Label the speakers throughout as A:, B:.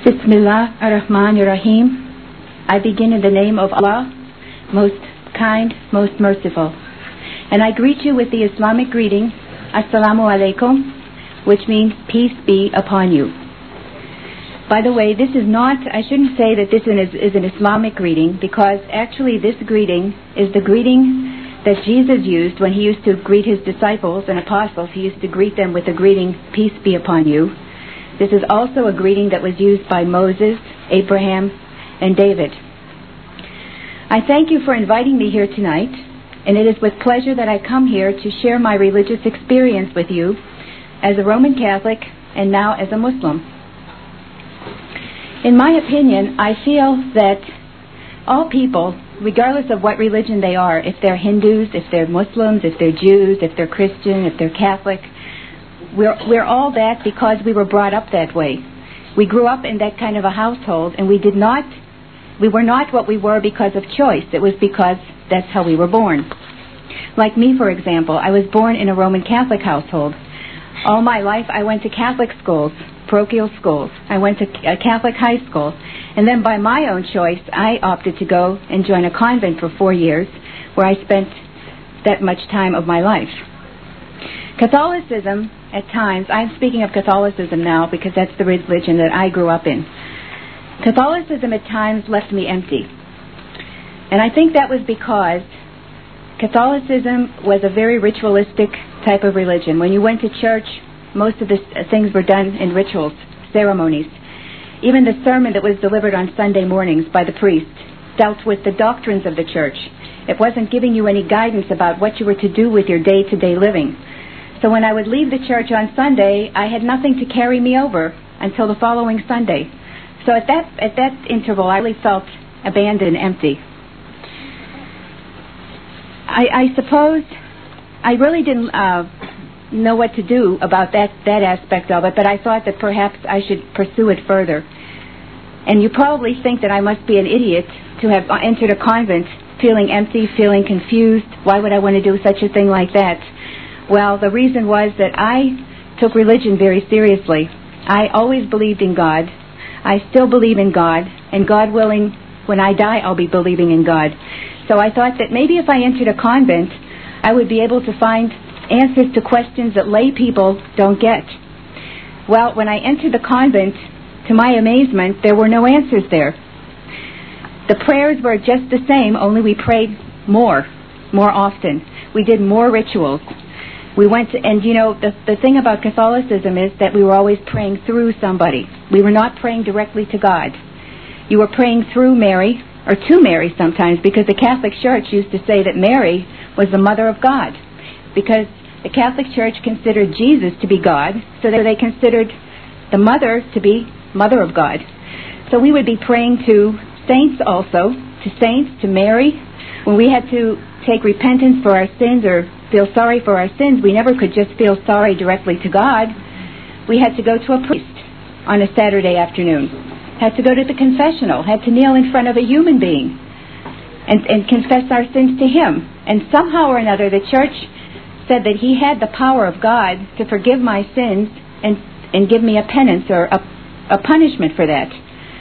A: Bismillah ar-Rahman ar-Rahim. I begin in the name of Allah, most kind, most merciful. And I greet you with the Islamic greeting, Assalamu alaikum, which means peace be upon you. By the way, this is not, I shouldn't say that this is an Islamic greeting, because actually this greeting is the greeting that Jesus used when he used to greet his disciples and apostles. He used to greet them with the greeting, peace be upon you. This is also a greeting that was used by Moses, Abraham, and David. I thank you for inviting me here tonight, and it is with pleasure that I come here to share my religious experience with you as a Roman Catholic and now as a Muslim. In my opinion, I feel that all people, regardless of what religion they are, if they're Hindus, if they're Muslims, if they're Jews, if they're Christian, if they're Catholic, we're all that because we were brought up that way. We grew up in that kind of a household, and we were not what we were because of choice. It was because that's how we were born. Like me, for example, I was born in a Roman Catholic household. All my life I went to Catholic schools, parochial schools. I went to a Catholic high school. And then by my own choice, I opted to go and join a convent for 4 years, where I spent that much time of my life. Catholicism, at times, I'm speaking of Catholicism now because that's the religion that I grew up in. Catholicism at times left me empty. And I think that was because Catholicism was a very ritualistic type of religion. When you went to church, most of the things were done in rituals, ceremonies. Even the sermon that was delivered on Sunday mornings by the priest dealt with the doctrines of the church. It wasn't giving you any guidance about what you were to do with your day-to-day living. So when I would leave the church on Sunday, I had nothing to carry me over until the following Sunday. So at that interval, I really felt abandoned and empty. I suppose I really didn't know what to do about that aspect of it, but I thought that perhaps I should pursue it further. And you probably think that I must be an idiot to have entered a convent feeling empty, feeling confused. Why would I want to do such a thing like that? Well, the reason was that I took religion very seriously. I always believed in God. I still believe in God, and God willing, when I die, I'll be believing in God. So I thought that maybe if I entered a convent, I would be able to find answers to questions that lay people don't get. Well, when I entered the convent, to my amazement, there were no answers there. The prayers were just the same, only we prayed more often. We did more rituals. We went to, and you know, the thing about Catholicism is that we were always praying through somebody. We were not praying directly to God. You were praying through Mary, or to Mary sometimes, because the Catholic Church used to say that Mary was the mother of God, because the Catholic Church considered Jesus to be God, so that they considered the mother to be mother of God. So we would be praying to saints also, to Mary. When we had to take repentance for our sins or feel sorry for our sins, we never could just feel sorry directly to God. We had to go to a priest on a Saturday afternoon, had to go to the confessional, had to kneel in front of a human being and confess our sins to him. And somehow or another, the church said that he had the power of God to forgive my sins and give me a penance or a punishment for that.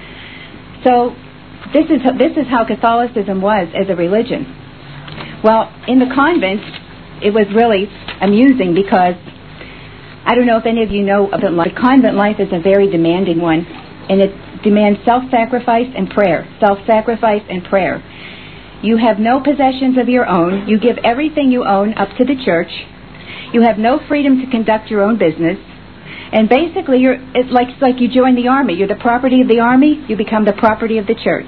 A: So this is how Catholicism was as a religion. Well, in the convent, it was really amusing because I don't know if any of you know about life. The convent life is a very demanding one, and it demands self-sacrifice and prayer. Self-sacrifice and prayer. You have no possessions of your own. You give everything you own up to the church. You have no freedom to conduct your own business. And basically, it's like you join the army. You're the property of the army. You become the property of the church.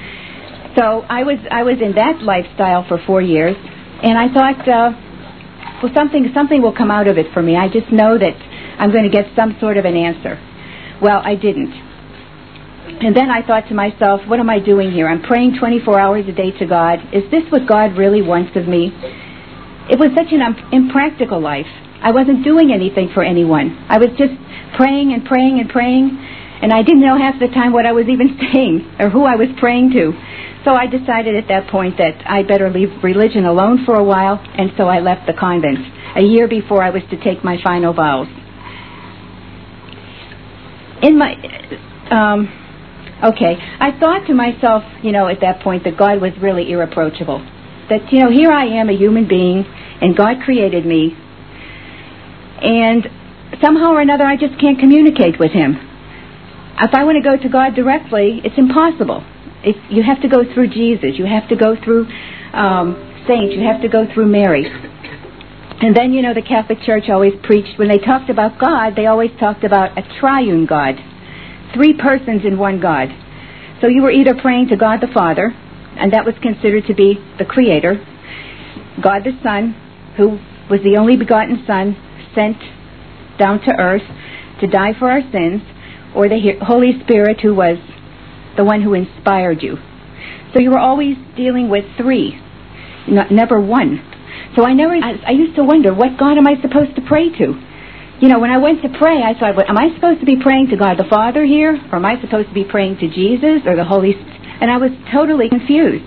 A: So I was in that lifestyle for 4 years, and I thought, well, something will come out of it for me. I just know that I'm going to get some sort of an answer. Well, I didn't. And then I thought to myself, what am I doing here? I'm praying 24 hours a day to God. Is this what God really wants of me? It was such an impractical life. I wasn't doing anything for anyone. I was just praying and praying and praying, and I didn't know half the time what I was even saying or who I was praying to. So I decided at that point that I better leave religion alone for a while, and so I left the convent a year before I was to take my final vows. In my Okay, I thought to myself, at that point that God was really irreproachable. That, here I am, a human being, and God created me, and somehow or another I just can't communicate with Him. If I want to go to God directly, it's impossible. You have to go through Jesus. You have to go through saints. You have to go through Mary. And then, the Catholic Church always preached, when they talked about God, they always talked about a triune God. 3 persons in one God. So you were either praying to God the Father, and that was considered to be the Creator, God the Son, who was the only begotten Son, sent down to earth to die for our sins, or the Holy Spirit, who was the one who inspired you. So you were always dealing with 3, never 1. So I used to wonder, what God am I supposed to pray to? When I went to pray, I thought, am I supposed to be praying to God the Father here? Or am I supposed to be praying to Jesus or the Holy Spirit? And I was totally confused.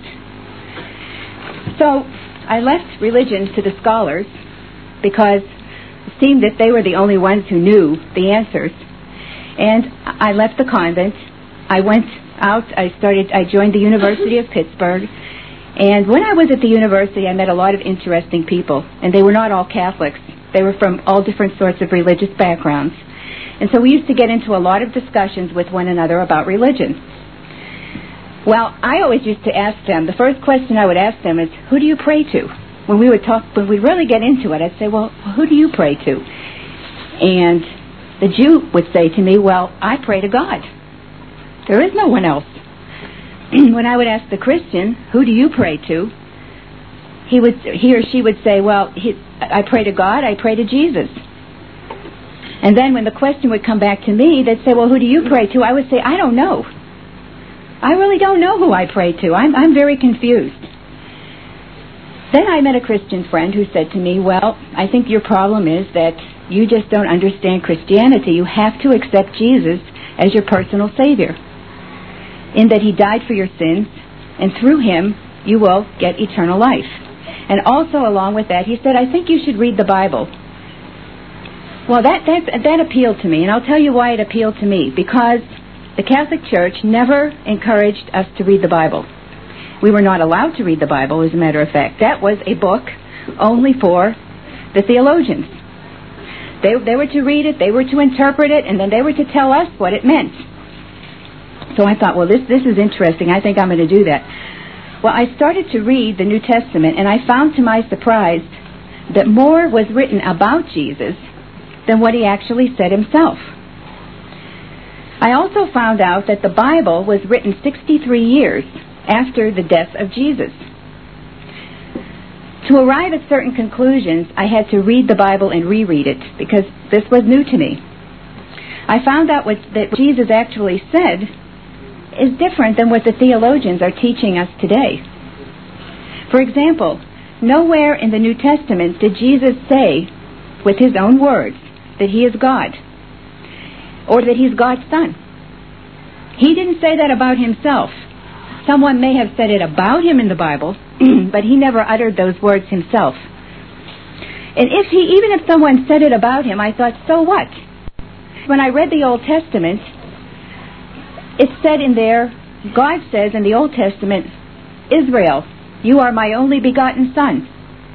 A: So I left religion to the scholars because it seemed that they were the only ones who knew the answers. And I left the convent. I went out. I joined the University of Pittsburgh. And when I was at the university, I met a lot of interesting people. And they were not all Catholics. They were from all different sorts of religious backgrounds. And so we used to get into a lot of discussions with one another about religion. Well, I always used to ask them, the first question I would ask them is, who do you pray to? When we would really get into it, I'd say, well, who do you pray to? And the Jew would say to me, well, I pray to God. There is no one else. When I would ask the Christian, who do you pray to? He or she would say, well, I pray to God, I pray to Jesus. And then when the question would come back to me, they'd say, well, who do you pray to? I would say, I don't know. I really don't know who I pray to. I'm very confused. Then I met a Christian friend who said to me, well, I think your problem is that you just don't understand Christianity. You have to accept Jesus as your personal Savior, in that He died for your sins, and through Him you will get eternal life. And also along with that, he said, I think you should read the Bible. Well, that appealed to me, and I'll tell you why it appealed to me. Because the Catholic Church never encouraged us to read the Bible. We were not allowed to read the Bible, as a matter of fact. That was a book only for the theologians. They were to read it, they were to interpret it, and then they were to tell us what it meant. So I thought, well, this is interesting. I think I'm going to do that. Well, I started to read the New Testament, and I found to my surprise that more was written about Jesus than what He actually said Himself. I also found out that the Bible was written 63 years after the death of Jesus. To arrive at certain conclusions, I had to read the Bible and reread it, because this was new to me. I found out that what Jesus actually said is different than what the theologians are teaching us today. For example, nowhere in the New Testament did Jesus say, with His own words, that He is God, or that He's God's Son. He didn't say that about Himself. Someone may have said it about Him in the Bible, but He never uttered those words Himself. And even if someone said it about Him, I thought, so what? When I read the Old Testament, it said in there, God says in the Old Testament, Israel, you are my only begotten Son.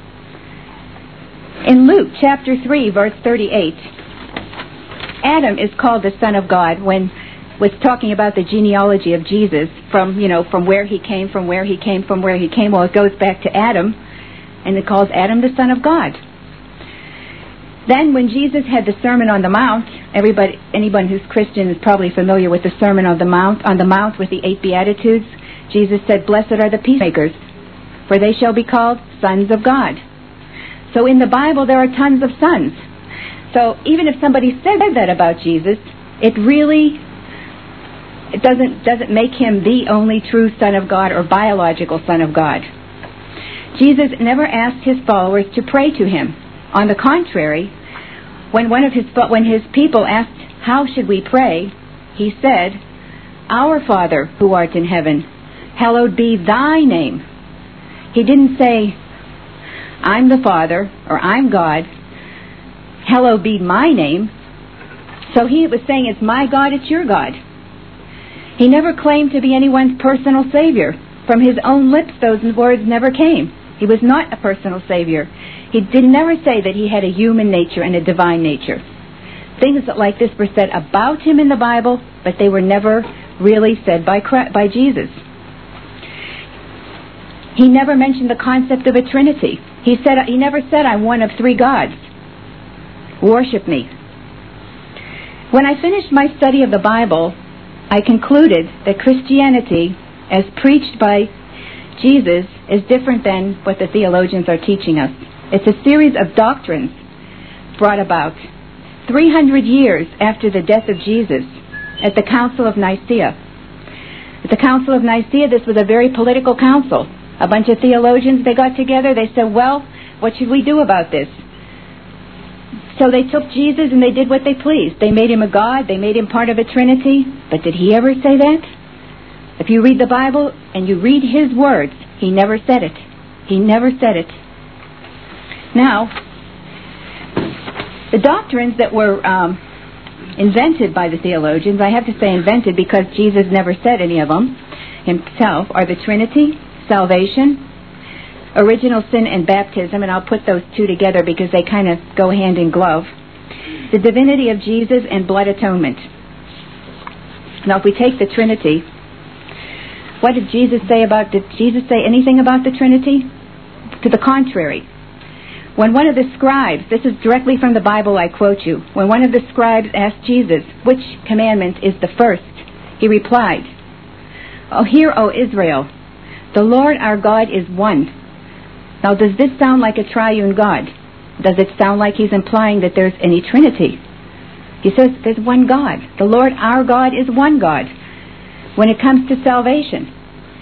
A: In Luke chapter 3, verse 38, Adam is called the Son of God when was talking about the genealogy of Jesus from where he came. Well, it goes back to Adam, and it calls Adam the Son of God. Then when Jesus had the Sermon on the Mount, anyone who's Christian is probably familiar with the Sermon on the Mount with the 8 Beatitudes. Jesus said, blessed are the peacemakers, for they shall be called sons of God. So in the Bible there are tons of sons. So even if somebody said that about Jesus, it doesn't make Him the only true Son of God or biological Son of God. Jesus never asked His followers to pray to Him. On the contrary, when His people asked, how should we pray? He said, our Father who art in heaven, hallowed be thy name. He didn't say, I'm the Father, or I'm God, hallowed be my name. So He was saying, it's my God, it's your God. He never claimed to be anyone's personal savior. From his own lips, those words never came. He was not a personal savior. He did never say that he had a human nature and a divine nature. Things like this were said about him in the Bible, but they were never really said by Jesus. He never mentioned the concept of a Trinity. He never said, I'm one of three gods. Worship me. When I finished my study of the Bible, I concluded that Christianity, as preached by Jesus, is different than what the theologians are teaching us. It's a series of doctrines brought about 300 years after the death of Jesus at the Council of Nicaea. At the Council of Nicaea, this was a very political council. A bunch of theologians, they got together, they said, well, what should we do about this? So they took Jesus and they did what they pleased. They made him a god, they made him part of a Trinity, but did he ever say that? If you read the Bible and you read his words, he never said it. He never said it. Now, the doctrines that were invented by the theologians, I have to say invented because Jesus never said any of them himself, are the Trinity, salvation, original sin, and baptism, and I'll put those two together because they kind of go hand in glove. The divinity of Jesus and blood atonement. Now, if we take the Trinity, what did Jesus say did Jesus say anything about the Trinity? To the contrary. When one of the scribes, this is directly from the Bible, I quote you, when one of the scribes asked Jesus, which commandment is the first, he replied, Hear, O Israel, the Lord our God is one. Now, does this sound like a triune God? Does it sound like he's implying that there's any Trinity? He says there's one God. The Lord our God is one God. When it comes to salvation,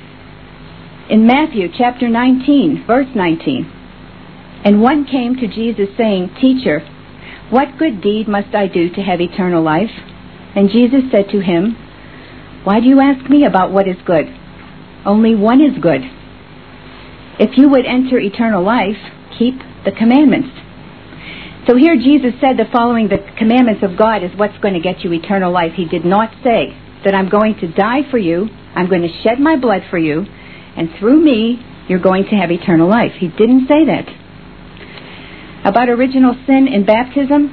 A: in Matthew chapter 19, verse 19, and one came to Jesus saying, Teacher, what good deed must I do to have eternal life? And Jesus said to him, Why do you ask me about what is good? Only one is good. If you would enter eternal life, keep the commandments. So here Jesus said that following the commandments of God is what's going to get you eternal life. He did not say that I'm going to die for you, I'm going to shed my blood for you, and through me, you're going to have eternal life. He didn't say that. About original sin in baptism,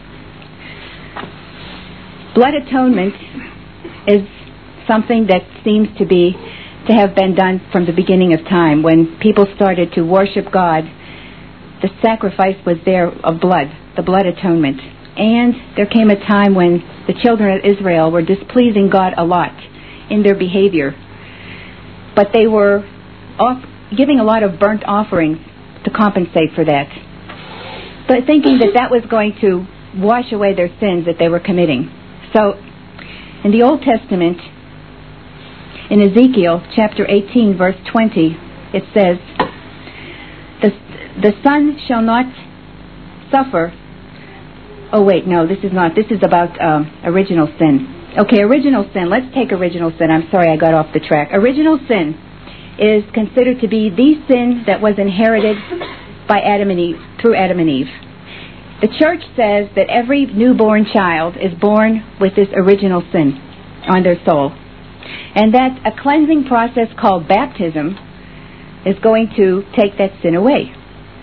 A: blood atonement is something that seems to have been done from the beginning of time. When people started to worship God, the sacrifice was there of blood, the blood atonement. And there came a time when the children of Israel were displeasing God a lot in their behavior. But they were giving a lot of burnt offerings to compensate for that, but thinking that that was going to wash away their sins that they were committing. So, in the Old Testament, in Ezekiel chapter 18, verse 20, it says, the son shall not suffer. Oh wait, no, this is not. This is about original sin. Okay, original sin. Let's take original sin. I'm sorry I got off the track. Original sin is considered to be the sin that was inherited by Adam and Eve, through Adam and Eve. The church says that every newborn child is born with this original sin on their soul, and that a cleansing process called baptism is going to take that sin away.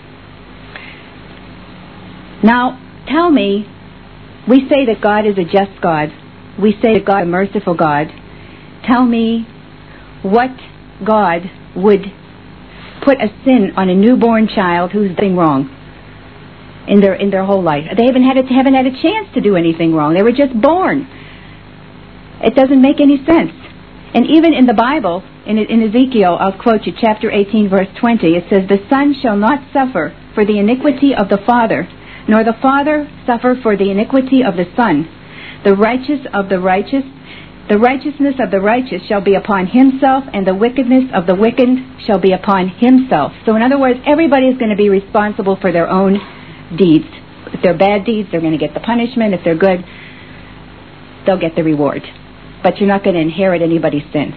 A: Now, tell me, we say that God is a just God. We say that God is a merciful God. Tell me what God would put a sin on a newborn child who's doing wrong in their whole life. They haven't had a chance to do anything wrong. They were just born. It doesn't make any sense. And even in the Bible, in Ezekiel, I'll quote you, chapter 18, verse 20, it says, The son shall not suffer for the iniquity of the father, nor the father suffer for the iniquity of the son. The righteousness of the righteous shall be upon himself, and the wickedness of the wicked shall be upon himself. So in other words, everybody is going to be responsible for their own deeds. If they're bad deeds, they're going to get the punishment. If they're good, they'll get the reward. But you're not going to inherit anybody's sin.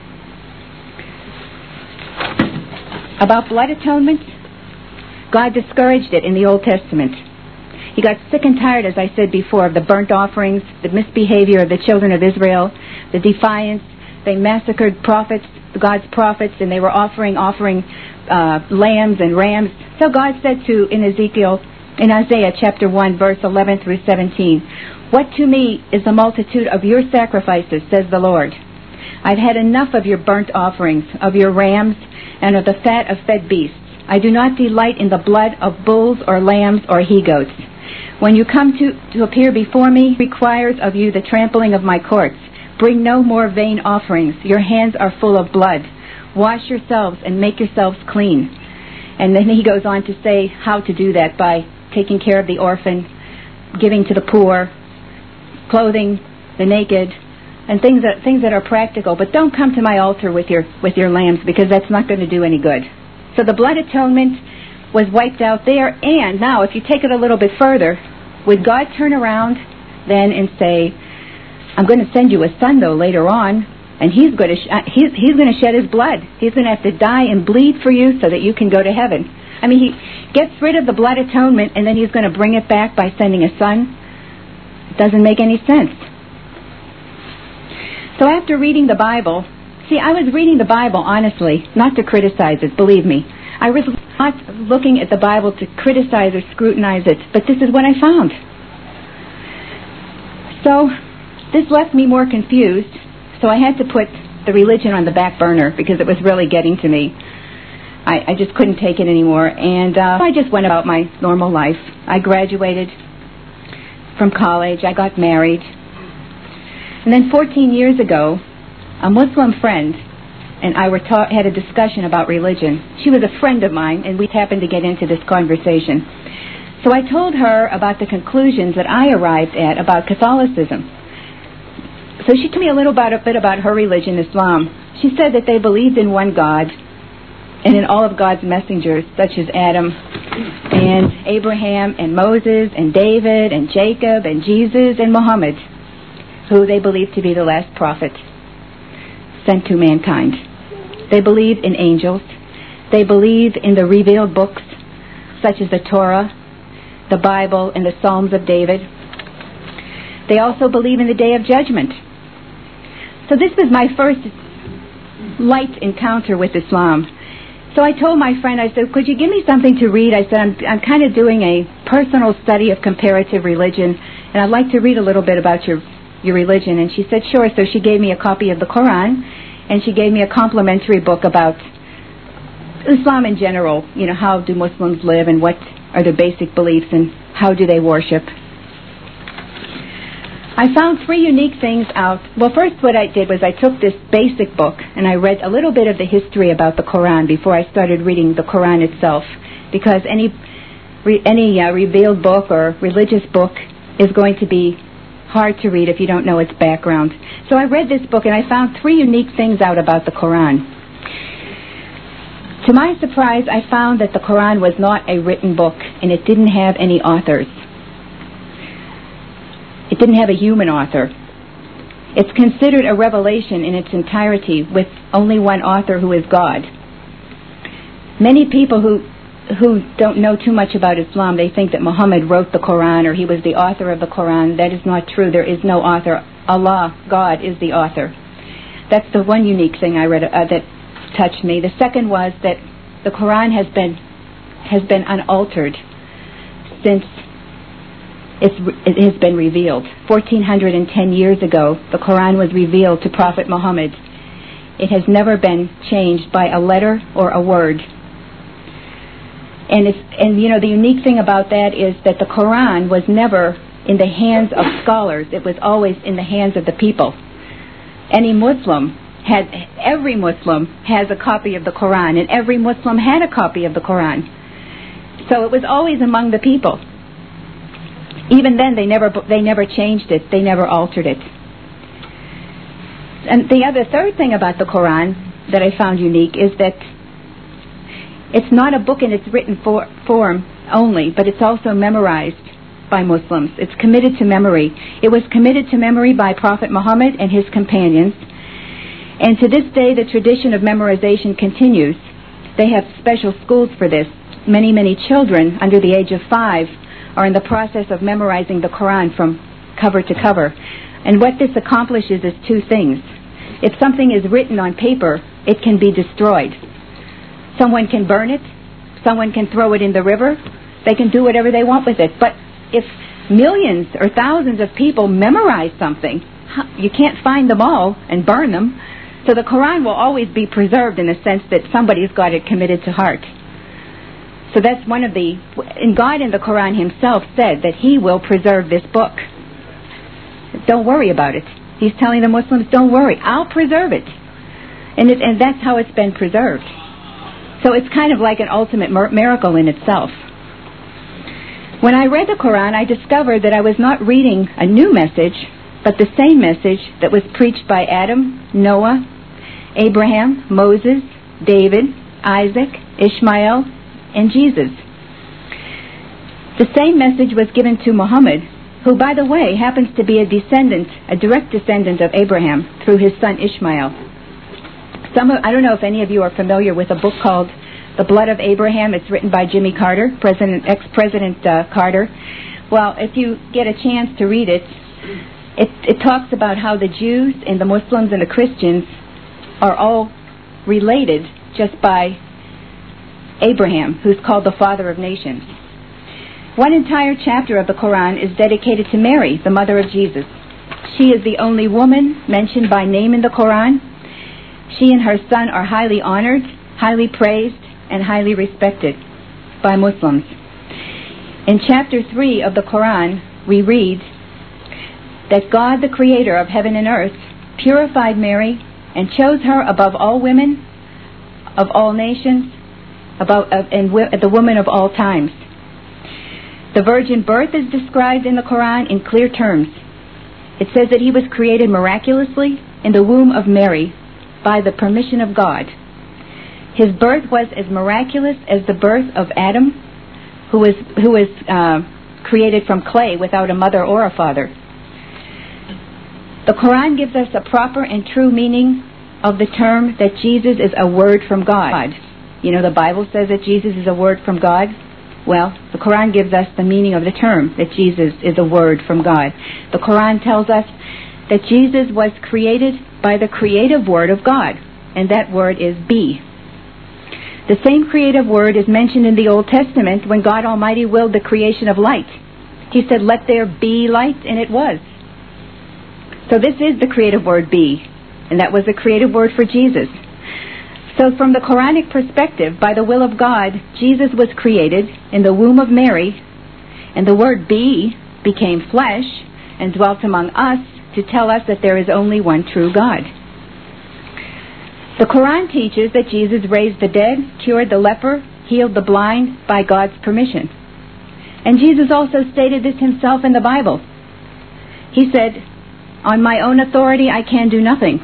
A: About blood atonement, God discouraged it in the Old Testament. He got sick and tired, as I said before, of the burnt offerings, the misbehavior of the children of Israel, the defiance, They massacred prophets, God's prophets, and they were offering lambs and rams. So God said in Isaiah chapter 1, verse 11 through 17, "What to me is the multitude of your sacrifices, says the Lord. I've had enough of your burnt offerings, of your rams, and of the fat of fed beasts. I do not delight in the blood of bulls or lambs or he-goats. When you come to appear before me, requires of you the trampling of my courts. Bring no more vain offerings. Your hands are full of blood. Wash yourselves and make yourselves clean." And then he goes on to say how to do that, by taking care of the orphan, giving to the poor, clothing the naked, and things that are practical. But don't come to my altar with your lambs, because that's not going to do any good. So the blood atonement was wiped out there. And now, if you take it a little bit further, would God turn around then and say, "I'm going to send you a son, though, later on, and he's going to shed his blood. He's going to have to die and bleed for you so that you can go to heaven." I mean, he gets rid of the blood atonement, and then he's going to bring it back by sending a son. It doesn't make any sense. So after reading the Bible, I was reading the Bible, honestly, not to criticize it, believe me. I was not looking at the Bible to criticize or scrutinize it, but this is what I found. So this left me more confused, so I had to put the religion on the back burner because it was really getting to me. I just couldn't take it anymore, and I just went about my normal life. I graduated from college, I got married, and then 14 years ago, a Muslim friend and I had a discussion about religion. She was a friend of mine, and we happened to get into this conversation. So I told her about the conclusions that I arrived at about Catholicism. So she told me a bit about her religion, Islam. She said that they believed in one God and in all of God's messengers, such as Adam and Abraham and Moses and David and Jacob and Jesus and Muhammad, who they believed to be the last prophet sent to mankind. They believe in angels. They believe in the revealed books, such as the Torah, the Bible, and the Psalms of David. They also believe in the Day of Judgment. So this was my first light encounter with Islam. So I told my friend, I said, "Could you give me something to read?" I said, I'm kind of doing a personal study of comparative religion, and I'd like to read a little bit about your religion. And she said, "Sure." So she gave me a copy of the Quran, and she gave me a complimentary book about Islam in general. You know, how do Muslims live, and what are their basic beliefs, and how do they worship. I found 3 unique things out. Well, first what I did was I took this basic book and I read a little bit of the history about the Quran before I started reading the Quran itself, because any revealed book or religious book is going to be hard to read if you don't know its background. So I read this book and I found 3 unique things out about the Quran. To my surprise, I found that the Quran was not a written book, and it didn't have any authors. It didn't have a human author. It's considered a revelation in its entirety with only one author, who is God. Many people who don't know too much about Islam, they think that Muhammad wrote the Quran or he was the author of the Quran. That is not true. There is no author. Allah, God, is the author. That's the one unique thing I read that touched me. The second was that the Quran has been unaltered since it has been revealed. 1410 years ago, the Quran was revealed to Prophet Muhammad. It has never been changed by a letter or a word. And you know, the unique thing about that is that the Quran was never in the hands of scholars. It was always in the hands of the people. Every Muslim has a copy of the Quran, and every Muslim had a copy of the Quran. So it was always among the people. Even then, they never changed it. They never altered it. And the third thing about the Quran that I found unique is that it's not a book in its written form only, but it's also memorized by Muslims. It's committed to memory. It was committed to memory by Prophet Muhammad and his companions. And to this day, the tradition of memorization continues. They have special schools for this. Many, many children under the age of 5 are in the process of memorizing the Quran from cover to cover. And what this accomplishes is 2 things. If something is written on paper, it can be destroyed. Someone can burn it. Someone can throw it in the river. They can do whatever they want with it. But if millions or thousands of people memorize something, you can't find them all and burn them. So the Quran will always be preserved in the sense that somebody's got it committed to heart. So that's one of the... And God in the Quran himself said that he will preserve this book. Don't worry about it. He's telling the Muslims, don't worry, I'll preserve it. And that's how it's been preserved. So it's kind of like an ultimate miracle in itself. When I read the Quran, I discovered that I was not reading a new message, but the same message that was preached by Adam, Noah, Abraham, Moses, David, Isaac, Ishmael, and Jesus. The same message was given to Muhammad, who, by the way, happens to be a direct descendant of Abraham through his son Ishmael. I don't know if any of you are familiar with a book called The Blood of Abraham. It's written by Jimmy Carter, ex-President Carter. Well, if you get a chance to read it, it talks about how the Jews and the Muslims and the Christians are all related just by Abraham, who's called the father of nations. One entire chapter of the Quran is dedicated to Mary, the mother of Jesus. She is the only woman mentioned by name in the Quran. She and her son are highly honored, highly praised, and highly respected by Muslims. In chapter 3 of the Quran, we read that God, the creator of heaven and earth, purified Mary and chose her above all women, of all nations, and the woman of all times. The virgin birth is described in the Quran in clear terms. It says that he was created miraculously in the womb of Mary by the permission of God. His birth was as miraculous as the birth of Adam, who was created from clay without a mother or a father. The Quran gives us a proper and true meaning of the term that Jesus is a word from God. You know, the Bible says that Jesus is a word from God. Well, the Quran gives us the meaning of the term that Jesus is a word from God. The Quran tells us that Jesus was created by the creative word of God, and that word is be. The same creative word is mentioned in the Old Testament when God Almighty willed the creation of light. He said, "Let there be light," and it was. So this is the creative word be, and that was the creative word for Jesus. So from the Quranic perspective, by the will of God, Jesus was created in the womb of Mary, and the word be became flesh and dwelt among us to tell us that there is only one true God. The Quran teaches that Jesus raised the dead, cured the leper, healed the blind by God's permission. And Jesus also stated this himself in the Bible. He said, "On my own authority I can do nothing."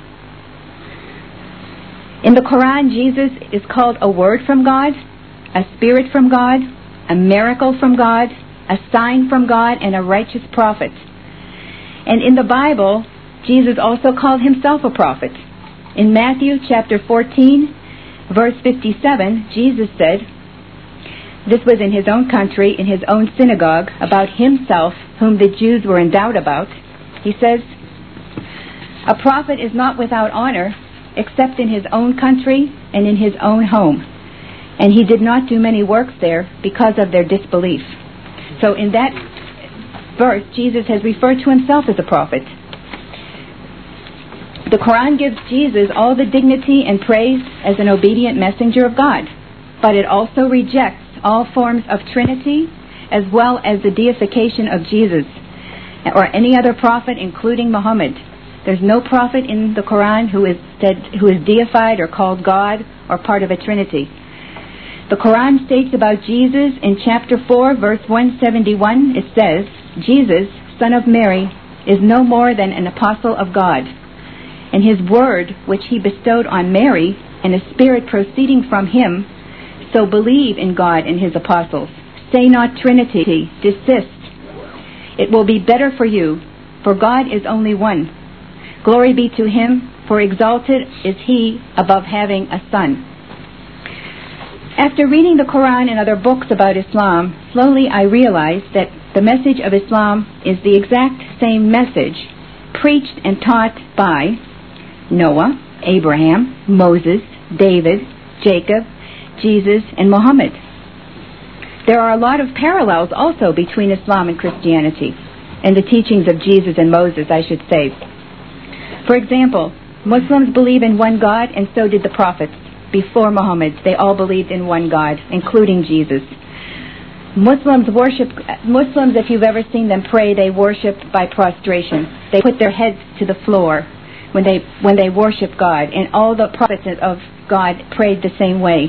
A: In the Quran, Jesus is called a word from God, a spirit from God, a miracle from God, a sign from God, and a righteous prophet. And in the Bible, Jesus also called himself a prophet. In Matthew chapter 14, verse 57, Jesus said, this was in his own country, in his own synagogue, about himself, whom the Jews were in doubt about. He says, "A prophet is not without honor, except in his own country and in his own home. And he did not do many works there because of their disbelief." So in that verse, Jesus has referred to himself as a prophet. The Quran gives Jesus all the dignity and praise as an obedient messenger of God, but it also rejects all forms of Trinity as well as the deification of Jesus or any other prophet, including Muhammad. There's no prophet in the Quran who is deified or called God or part of a Trinity. The Quran states about Jesus in chapter 4, verse 171, it says, "Jesus, son of Mary, is no more than an apostle of God. And his word, which he bestowed on Mary, and a spirit proceeding from him, so believe in God and his apostles. Say not Trinity, desist. It will be better for you, for God is only one. Glory be to him, for exalted is he above having a son." After reading the Quran and other books about Islam, slowly I realized that the message of Islam is the exact same message preached and taught by Noah, Abraham, Moses, David, Jacob, Jesus, and Muhammad. There are a lot of parallels also between Islam and Christianity, and the teachings of Jesus and Moses, I should say. For example, Muslims believe in one God, and so did the prophets. Before Muhammad, they all believed in one God, including Jesus. Muslims, if you've ever seen them pray, they worship by prostration. They put their heads to the floor when they worship God, and all the prophets of God prayed the same way.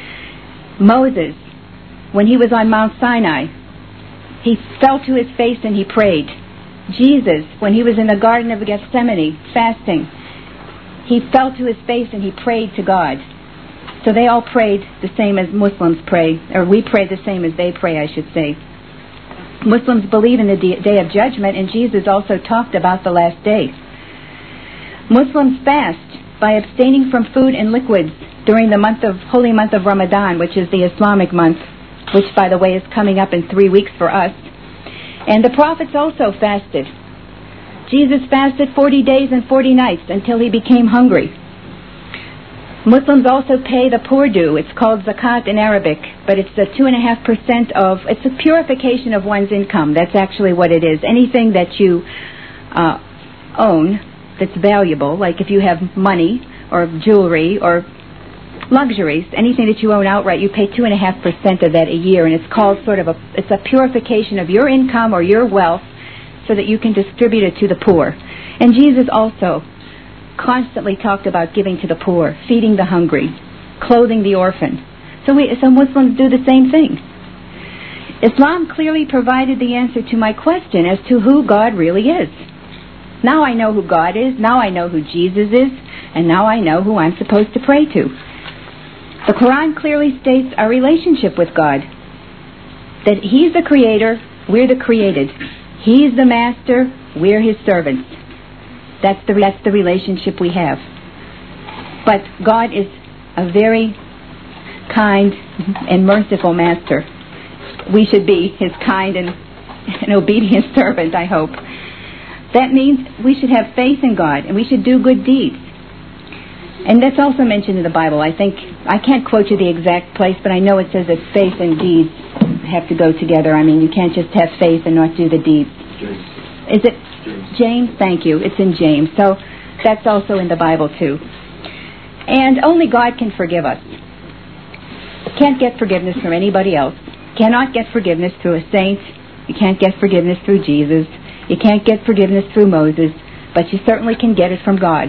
A: Moses, when he was on Mount Sinai, he fell to his face and he prayed. Jesus, when he was in the Garden of Gethsemane fasting, he fell to his face and he prayed to God. So they all prayed the same as Muslims pray, or we pray the same as they pray, I should say. Muslims believe in the Day of Judgment, and Jesus also talked about the last day. Muslims fast by abstaining from food and liquids during the holy month of Ramadan, which is the Islamic month, which, by the way, is coming up in 3 weeks for us. And the prophets also fasted. Jesus fasted 40 days and 40 nights until he became hungry. Muslims also pay the poor due. It's called zakat in Arabic, but it's the 2.5% it's a purification of one's income. That's actually what it is. Anything that you own that's valuable, like if you have money or jewelry or luxuries, anything that you own outright, you pay 2.5% of that a year, and it's called it's a purification of your income or your wealth so that you can distribute it to the poor. And Jesus also constantly talked about giving to the poor, feeding the hungry, clothing the orphan. So Muslims do the same thing. Islam clearly provided the answer to my question as to who God really is. Now I know who God is, now I know who Jesus is, and now I know who I'm supposed to pray to. The Quran clearly states our relationship with God, that He's the Creator, we're the created. He's the Master, we're His servants. That's the relationship we have. But God is a very kind and merciful Master. We should be His kind and obedient servant, I hope. That means we should have faith in God, and we should do good deeds. And that's also mentioned in the Bible. I can't quote you the exact place, but I know it says that faith and deeds have to go together. I mean, you can't just have faith and not do the deeds.
B: James.
A: Is it James? Thank you. It's in James. So that's also in the Bible too. And only God can forgive us. Can't get forgiveness from anybody else. Cannot get forgiveness through a saint. You can't get forgiveness through Jesus. You can't get forgiveness through Moses. But you certainly can get it from God.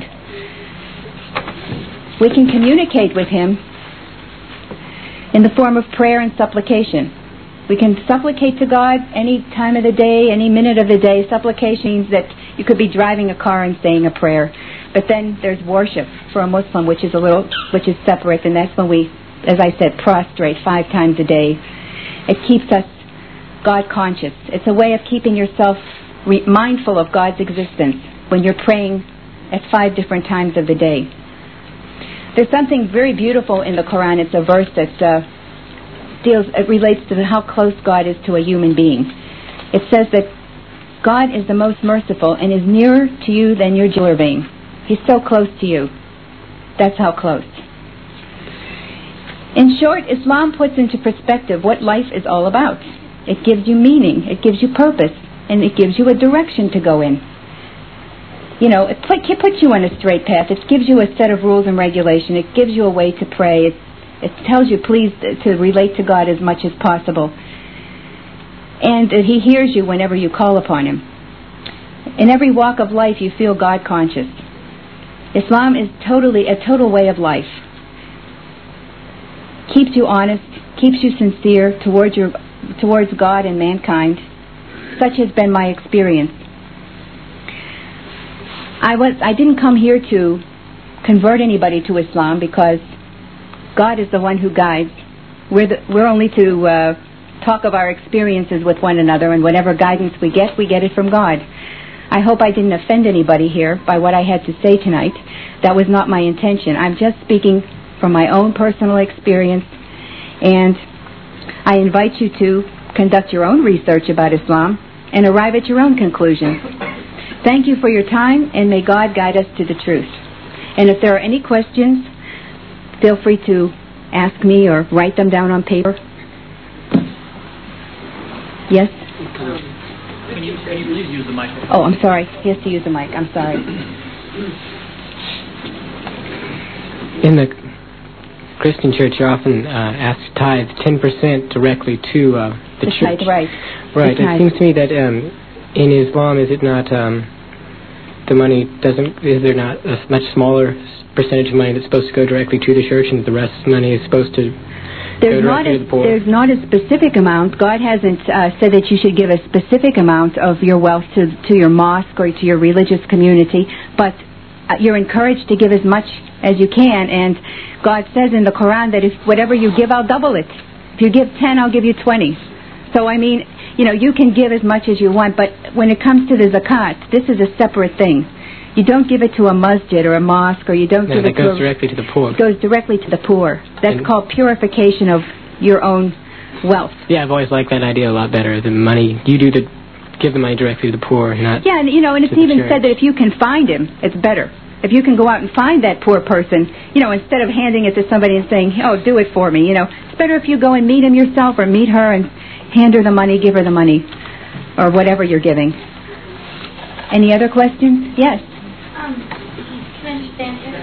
A: We can communicate with Him in the form of prayer and supplication. We can supplicate to God any time of the day, any minute of the day. Supplication means that you could be driving a car and saying a prayer. But then there's worship for a Muslim, which is separate, and that's when we, as I said, prostrate 5 times a day. It keeps us God conscious. It's a way of keeping yourself mindful of God's existence when you're praying at 5 different times of the day. There's something very beautiful in the Quran. It's a verse that it relates to how close God is to a human being. It says that God is the most merciful and is nearer to you than your jeweler vein. He's so close to you. That's how close. In short, Islam puts into perspective what life is all about. It gives you meaning, it gives you purpose, and it gives you a direction to go in. You know, it puts you on a straight path. It gives you a set of rules and regulation. It gives you a way to pray. It tells you, please, to relate to God as much as possible. And that He hears you whenever you call upon Him. In every walk of life, you feel God conscious. Islam is a total way of life. Keeps you honest, keeps you sincere towards God and mankind. Such has been my experience. I didn't come here to convert anybody to Islam because God is the one who guides. We're only to talk of our experiences with one another, and whatever guidance we get it from God. I hope I didn't offend anybody here by what I had to say tonight. That was not my intention. I'm just speaking from my own personal experience, and I invite you to conduct your own research about Islam and arrive at your own conclusions. Thank you for your time, and may God guide us to the truth. And if there are any questions, feel free to ask me or write them down on paper. Yes?
B: Can you please use the microphone?
A: Oh, I'm sorry. He has to use the mic. I'm sorry.
C: In the Christian church, you're often asked to tithe 10% directly to the church.
A: Tithe, right.
C: Right. It seems to me that in Islam, is it not the money doesn't? Is there not a much smaller percentage of money that's supposed to go directly to the church, and the rest of the money is supposed to go directly to the poor?
A: There's not a specific amount. God hasn't said that you should give a specific amount of your wealth to your mosque or to your religious community, but you're encouraged to give as much as you can, and God says in the Quran that if whatever you give, I'll double it. If you give 10, I'll give you 20. So, I mean, you can give as much as you want, but when it comes to the zakat, this is a separate thing. You don't give it to a masjid or a mosque, or you don't give it to...
C: No, that goes directly to the poor.
A: It goes directly to the poor. That's called purification of your own wealth.
C: Yeah, I've always liked that idea a lot better. The money, you do to give the money directly to the poor, not...
A: Yeah, and it's even said that if you can find him, it's better. If you can go out and find that poor person, instead of handing it to somebody and saying, oh, do it for me, it's better if you go and meet him yourself or meet her and hand her the money, give her the money, or whatever you're giving. Any other questions? Yes?
D: Can I just stand here?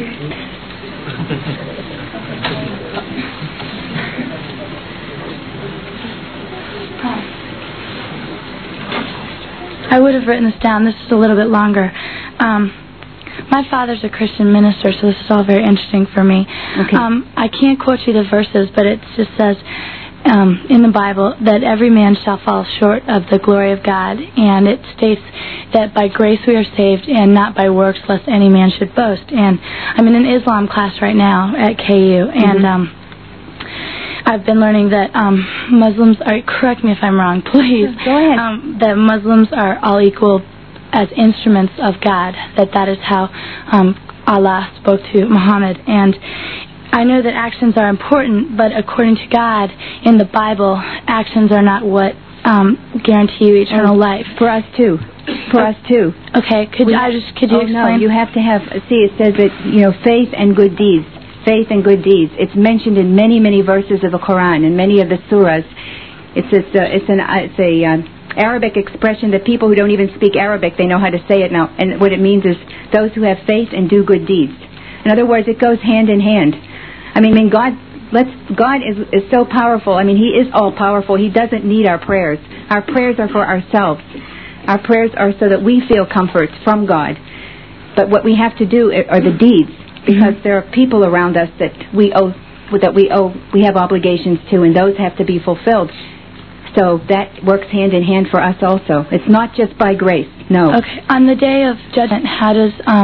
D: I would have written this down. This is a little bit longer. My father's a Christian minister, so this is all very interesting for me.
A: Okay.
D: I can't quote you the verses, but it just says in the Bible that every man shall fall short of the glory of God, and it states that by grace we are saved and not by works, lest any man should boast. And I'm in an Islam class right now at KU, and I've been learning that Muslims are, correct me if I'm wrong, please.
A: Go ahead.
D: That Muslims are all equal as instruments of God, that is how Allah spoke to Muhammad. And I know that actions are important, but according to God, in the Bible, actions are not what guarantee you eternal life.
A: For us too.
D: Okay, could you explain?
A: No, you have to have, it says that, faith and good deeds. Faith and good deeds. It's mentioned in many, many verses of the Quran and many of the surahs. It's an Arabic expression that people who don't even speak Arabic, they know how to say it now. And what it means is those who have faith and do good deeds. In other words, it goes hand in hand. I mean, God is so powerful. I mean, He is all powerful. He doesn't need our prayers. Our prayers are for ourselves. Our prayers are so that we feel comfort from God. But what we have to do are the deeds, because there are people around us that we have obligations to, and those have to be fulfilled. So that works hand in hand for us also. It's not just by grace. No.
D: Okay. On the day of judgment, how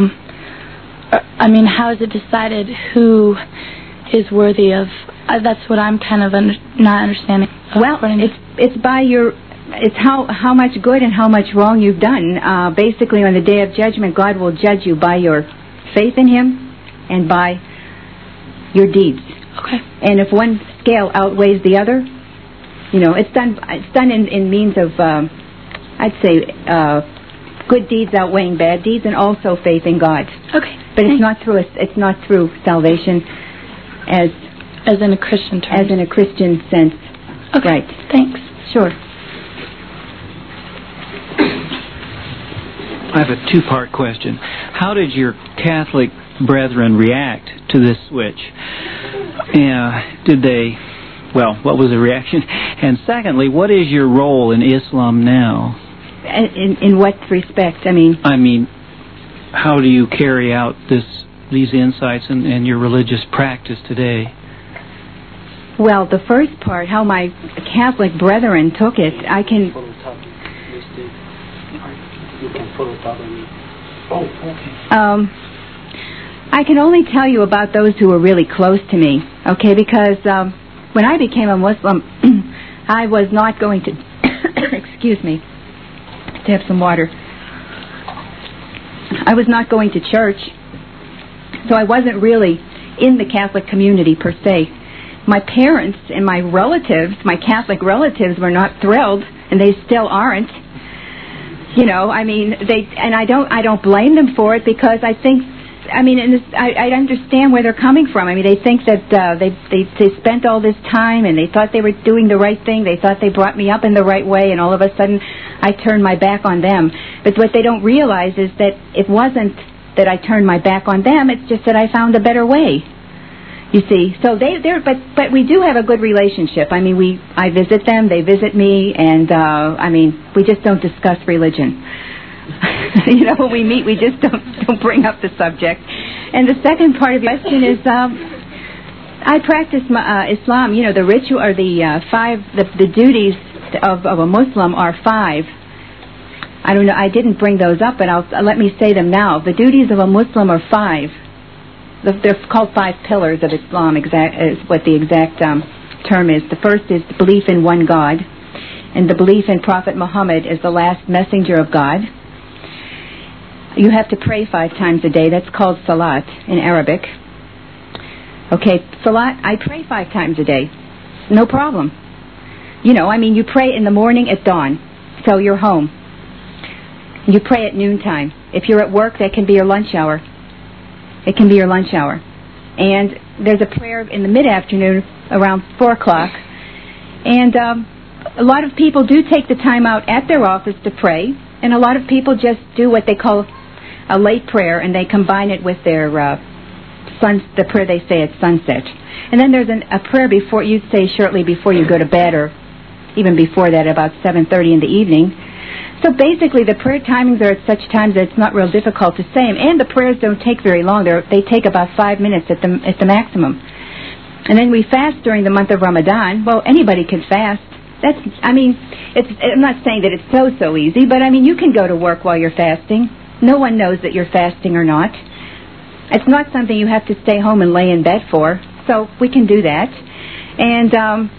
D: is it decided who is worthy of? That's what I'm kind of not understanding.
A: Well, it's by it's how much good and how much wrong you've done. Basically, on the day of judgment, God will judge you by your faith in Him and by your deeds.
D: Okay.
A: And if one scale outweighs the other, it's done in means of, I'd say, good deeds outweighing bad deeds, and also faith in God.
D: Okay.
A: But it's not through salvation, as
D: in a Christian term.
A: As in a Christian sense.
D: Okay.
A: Right.
D: Thanks.
A: Sure.
B: I have a two-part question. How did your Catholic brethren react to this switch? What was the reaction? And secondly, what is your role in Islam now?
A: In what respect? I mean,
B: how do you carry out these insights in your religious practice today?
A: Well, the first part, how my Catholic brethren took it, I can... I can only tell you about those who were really close to me, okay? Because when I became a Muslim, I was not going to... excuse me, to have some water. I was not going to church, so I wasn't really in the Catholic community per se. My parents and my relatives, my Catholic relatives, were not thrilled, and they still aren't. I don't blame them for it, because I think I mean, and I understand where they're coming from. I mean, they think that they spent all this time and they thought they were doing the right thing. They thought they brought me up in the right way, and all of a sudden I turned my back on them. But what they don't realize is that it wasn't that I turned my back on them. It's just that I found a better way. You see, so but we do have a good relationship. I mean, I visit them, they visit me, and I mean, we just don't discuss religion. You know, when we meet, we just don't bring up the subject. And the second part of your question is, I practice Islam. You know, the ritual or the duties of a Muslim are 5. I don't know. I didn't bring those up, but let me say them now. The duties of a Muslim are 5. They're called 5 pillars of Islam. Is what the exact term is. The first is the belief in one God, and the belief in Prophet Muhammad as the last messenger of God. You have to pray 5 times a day. That's called salat in Arabic. Okay, salat, I pray 5 times a day. No problem. You know, I mean, you pray in the morning at dawn, so you're home. You pray at noontime. If you're at work, that can be your lunch hour. It can be your lunch hour. And there's a prayer in the mid-afternoon around 4 o'clock. And a lot of people do take the time out at their office to pray, and a lot of people just do what they call a late prayer, and they combine it with their the prayer they say at sunset. And then there's a prayer before you'd say shortly before you go to bed, or even before that, about 7:30 in the evening. So basically, the prayer timings are at such times that it's not real difficult to say them, and the prayers don't take very long. They take about 5 minutes at the maximum. And then we fast during the month of Ramadan. Well, anybody can fast. I'm not saying that it's so easy, but I mean, you can go to work while you're fasting. No one knows that you're fasting or not. It's not something you have to stay home and lay in bed for, so we can do that. And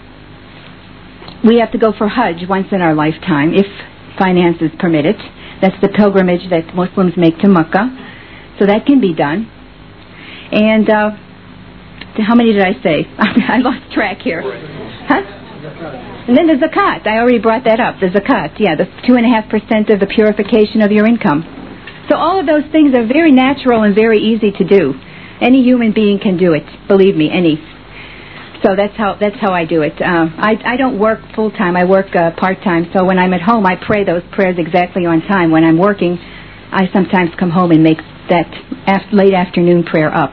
A: we have to go for Hajj once in our lifetime, if finances permit it. That's the pilgrimage that Muslims make to Mecca. So that can be done. And how many did I say? I lost track here. Huh? And then the zakat. I already brought that up. The zakat, yeah, the 2.5% of the purification of your income. So all of those things are very natural and very easy to do. Any human being can do it. Believe me, any. So that's how I do it. I don't work full time. I work part time. So when I'm at home, I pray those prayers exactly on time. When I'm working, I sometimes come home and make that late afternoon prayer up.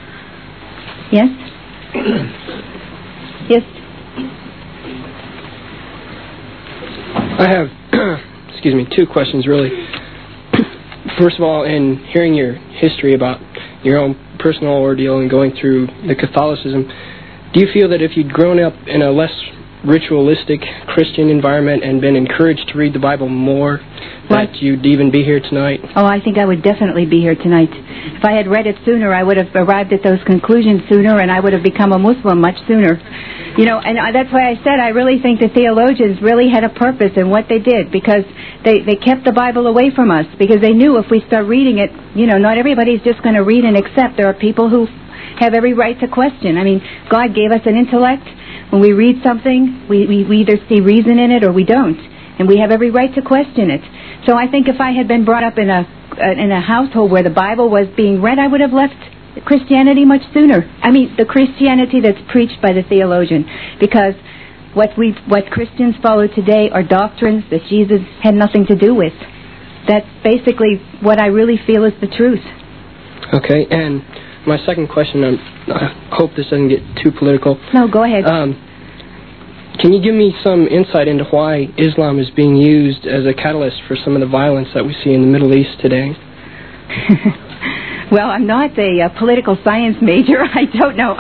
A: Yes. Yes.
C: I have, 2 questions really. First of all, in hearing your history about your own personal ordeal and going through the Catholicism, do you feel that if you'd grown up in a less ritualistic Christian environment and been encouraged to read the Bible more, that you'd even be here tonight? Oh,
A: I think I would definitely be here tonight. If I had read it sooner, I would have arrived at those conclusions sooner, and I would have become a Muslim much sooner. You know, and that's why I said I really think the theologians really had a purpose in what they did, because they kept the Bible away from us, because they knew if we start reading it, you know, not everybody's just going to read and accept. There are people who have every right to question. I mean, God gave us an intellect. When we read something, we either see reason in it or we don't, and we have every right to question it. So I think if I had been brought up in a household where the Bible was being read, I would have left Christianity much sooner. I mean, the Christianity that's preached by the theologian, because what Christians follow today are doctrines that Jesus had nothing to do with. That's basically what I really feel is the truth.
C: Okay, and my second question, I hope this doesn't get too political.
A: No, go ahead.
C: Can you give me some insight into why Islam is being used as a catalyst for some of the violence that we see in the Middle East today?
A: Well, I'm not a political science major. I don't know.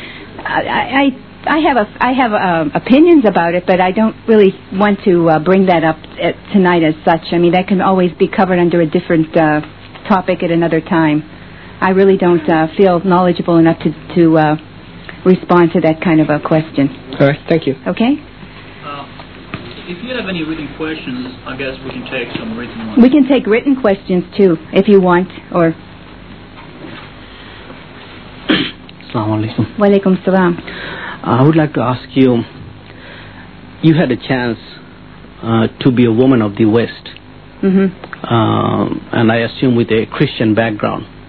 A: I have opinions about it, but I don't really want to bring that up tonight as such. I mean, that can always be covered under a different topic at another time. I really don't feel knowledgeable enough to respond to that kind of a question.
C: All right, thank you.
A: Okay?
B: If you have any written questions, I guess we can take some written ones.
A: We can take written questions, too, if you want, or...
E: Assalamu alaikum.
A: Wa alaikum salam.
E: I would like to ask you, you had a chance to be a woman of the West,
A: mm-hmm.
E: And I assume with a Christian background.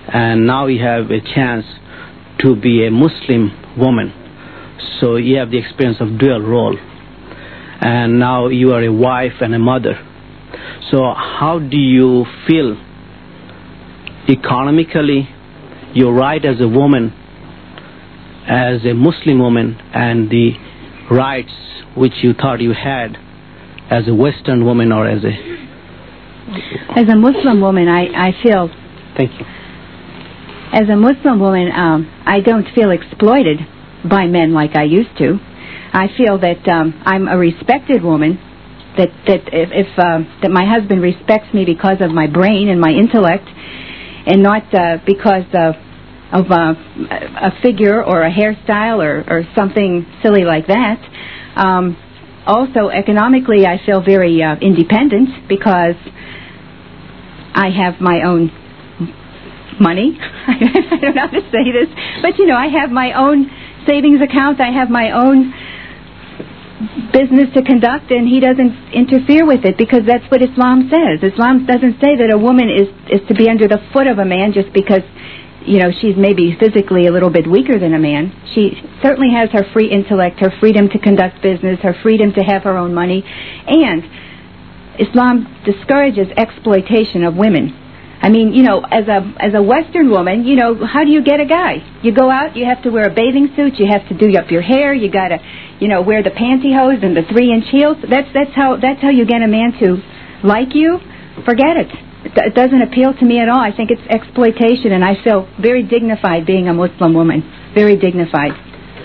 E: and now you have a chance to be a Muslim woman. So you have the experience of dual role, and now you are a wife and a mother. So how do you feel economically your right as a woman, as a Muslim woman, and the rights which you thought you had as a Western woman or as a...
A: As a Muslim woman, I feel...
E: Thank you.
A: As a Muslim woman, I don't feel exploited by men like I used to. I feel that I'm a respected woman, that my husband respects me because of my brain and my intellect, and not because of a figure or a hairstyle or something silly like that. Also, economically, I feel very independent because I have my own money. I don't know how to say this, but I have my own savings account. I have my own business to conduct, and he doesn't interfere with it because that's what Islam says. Islam doesn't say that a woman is to be under the foot of a man just because she's maybe physically a little bit weaker than a man. She certainly has her free intellect, her freedom to conduct business, her freedom to have her own money, and Islam discourages exploitation of women. I mean, as a Western woman, how do you get a guy? You go out, you have to wear a bathing suit, you have to do up your hair, you gotta, wear the pantyhose and the 3-inch heels. That's how you get a man to like you. Forget it. It doesn't appeal to me at all. I think it's exploitation, and I feel very dignified being a Muslim woman. Very dignified.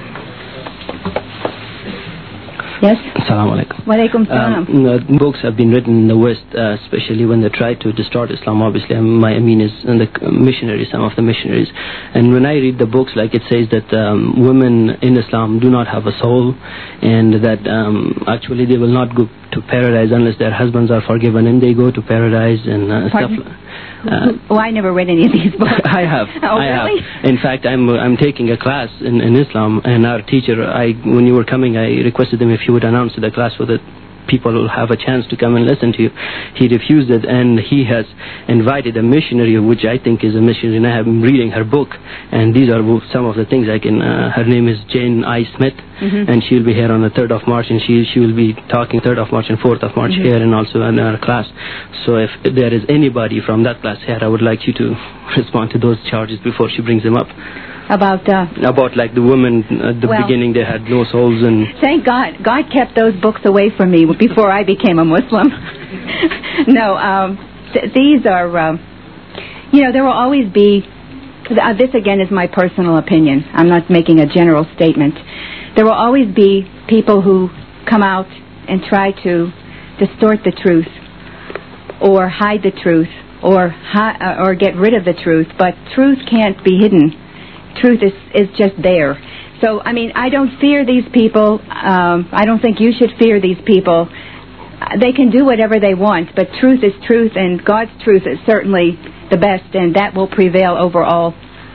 A: Yes?
E: Assalamu alaikum.
A: Wa alaikum salam.
E: Books have been written in the West, especially when they try to distort Islam. Obviously, my Amin is in the missionaries, some of the missionaries. And when I read the books, like it says that women in Islam do not have a soul, and that actually they will not go to paradise unless their husbands are forgiven, and they go to paradise and stuff.
A: I never read any of these books.
E: I have.
A: Oh, really?
E: In fact, I'm taking a class in Islam, and our teacher, when you were coming, I requested him if you would announce the class so that people will have a chance to come and listen to you. He refused it, and he has invited a missionary, which I think is a missionary, and I have been reading her book, and these are some of the things I can... her name is Jane I. Smith, and she'll be here on the 3rd of March, and she will be talking 3rd of March and 4th of March here, and also in our class. So if there is anybody from that class here, I would like you to respond to those charges before she brings them up.
A: About
E: like the women at the beginning, they had no souls, and
A: thank God kept those books away from me before I became a Muslim. No, these are there will always be, this again is my personal opinion, I'm not making a general statement, there will always be people who come out and try to distort the truth or hide the truth or get rid of the truth, but truth can't be hidden. Truth is just there. So, I mean, I don't fear these people. I don't think you should fear these people. They can do whatever they want, but truth is truth, and God's truth is certainly the best, and that will prevail over all,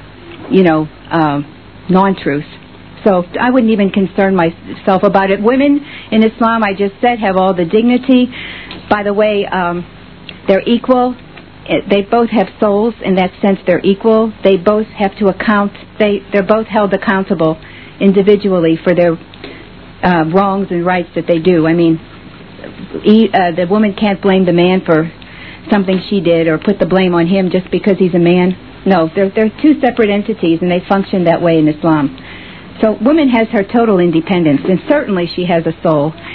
A: non-truth. So I wouldn't even concern myself about it. Women in Islam, I just said, have all the dignity. By the way, they're equal. They both have souls. In that sense, they're equal. They both have to account. They're both held accountable individually for their wrongs and rights that they do. I mean, the woman can't blame the man for something she did or put the blame on him just because he's a man. No, they're two separate entities, and they function that way in Islam. So woman has her total independence, and certainly she has a soul.